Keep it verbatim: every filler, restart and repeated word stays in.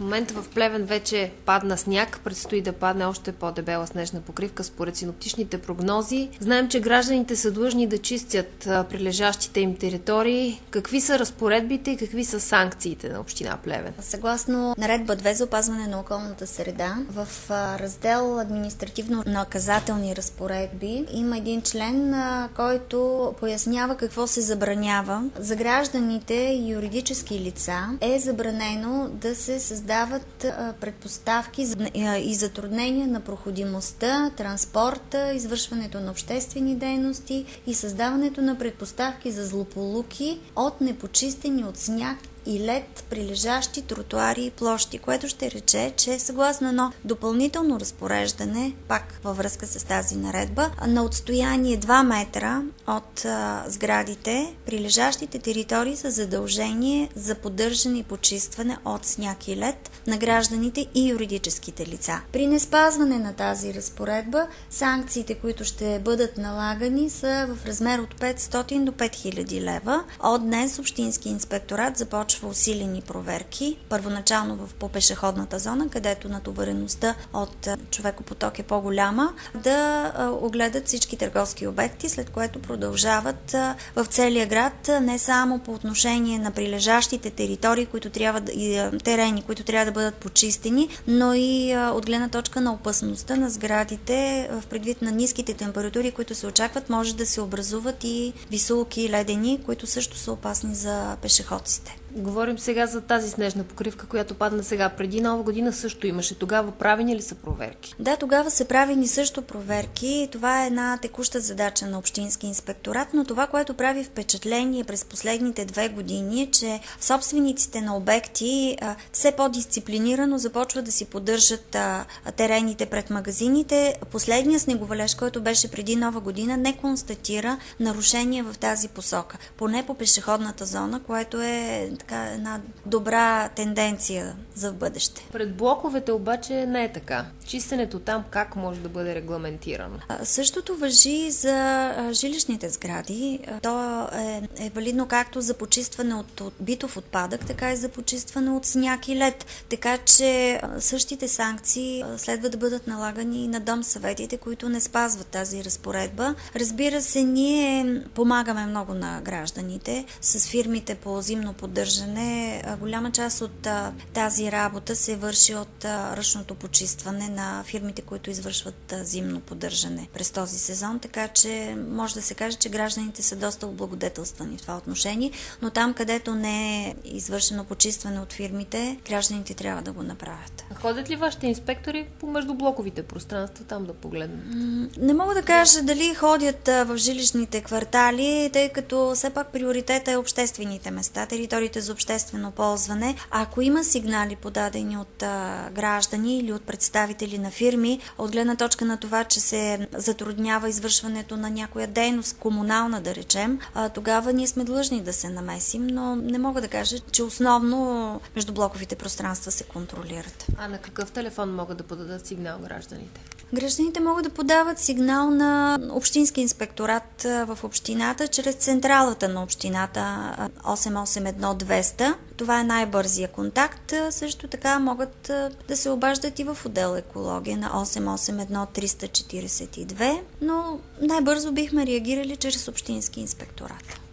момента в Плевен вече падна сняг, предстои да падне още по-дебела снежна покривка според синоптичните прогнози. Знаем, че гражданите са длъжни да чистят прилежащите им територии. Какви са разпоредбите и какви са санкциите на община Плевен? Съгласно Наредба две за опазване на околната среда, в раздел административно-наказателни разпоредби има един член, който пояснява какво се забранява. За гражданите и юридически лица е забранено да се създават предпоставки и затруднения на проходимостта, транспорта, извършването на обществени дейности и създаването на предпоставки за злополуки от непочистени от сняг и лед прилежащи тротуари и площи, което ще рече, че съгласно едно допълнително разпореждане, пак във връзка с тази наредба, на отстояние два метра от а, сградите, прилежащите територии са задължение за поддържане и почистване от сняг и лед на гражданите и юридическите лица. При неспазване на тази разпоредба, санкциите, които ще бъдат налагани, са в размер от петстотин до пет хиляди лева. От днес Общински инспекторат започва усилени проверки, първоначално в по пешеходната зона, където натовареността от човекопоток е по-голяма, да огледат всички търговски обекти, след което продължават в целия град, не само по отношение на прилежащите територии, които трябва да, и терени, които трябва да бъдат почистени, но и от гледна точка на опасността на сградите, в предвид на ниските температури, които се очакват, може да се образуват и висулки ледени, които също са опасни за пешеходците. Говорим сега за тази снежна покривка, която падна сега. Преди Нова година също имаше. Тогава правени ли са проверки? Да, тогава са правени също проверки. Това е една текуща задача на Общински инспекторат, но това, което прави впечатление през последните две години е, че собствениците на обекти а, все по-дисциплинирано започват да си поддържат а, терените пред магазините. Последният снеговалеж, който беше преди Нова година, не констатира нарушения в тази посока. Поне по пешеходната зона, което е така една добра тенденция за в бъдеще. Пред блоковете обаче не е така. Чистенето там как може да бъде регламентирано? А, същото важи за а, жилищните сгради. А, то е, е валидно както за почистване от, от битов отпадък, така и за почистване от сняг и лед. Така че а, същите санкции а, следва да бъдат налагани и на домсъветите, които не спазват тази разпоредба. Разбира се, ние помагаме много на гражданите с фирмите по зимно поддържане. Голяма част от а, тази работа се върши от а, ръчното почистване на фирмите, които извършват а, зимно поддържане през този сезон, така че може да се каже, че гражданите са доста облагодетелствани в това отношение, но там, където не е извършено почистване от фирмите, гражданите трябва да го направят. А ходят ли вашите инспектори по междублоковите пространства там да погледнат? М- не мога да кажа дали ходят а, в жилищните квартали, тъй като все пак приоритета е обществените места, териториите за обществено ползване. Ако има сигнали подадени от а, граждани или от представители на фирми, от гледна точка на това, че се затруднява извършването на някоя дейност, комунална да речем, а, тогава ние сме длъжни да се намесим, но не мога да кажа, че основно междублоковите пространства се контролират. А на какъв телефон могат да подадат сигнал гражданите? Гражданите могат да подават сигнал на Общински инспекторат в общината чрез централата на общината осем осем едно двеста. Това е най-бързия контакт. Също така могат да се обаждат и в отдел екология на осем осем едно триста четиридесет и две, но най-бързо бихме реагирали чрез Общински инспекторат.